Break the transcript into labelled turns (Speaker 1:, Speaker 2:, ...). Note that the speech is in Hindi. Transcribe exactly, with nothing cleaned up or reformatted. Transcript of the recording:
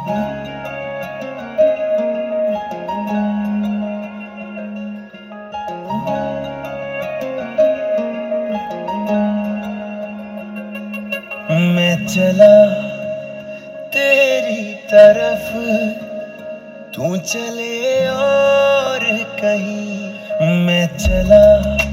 Speaker 1: मैं चला तेरी तरफ, तू चले और कहीं। मैं चला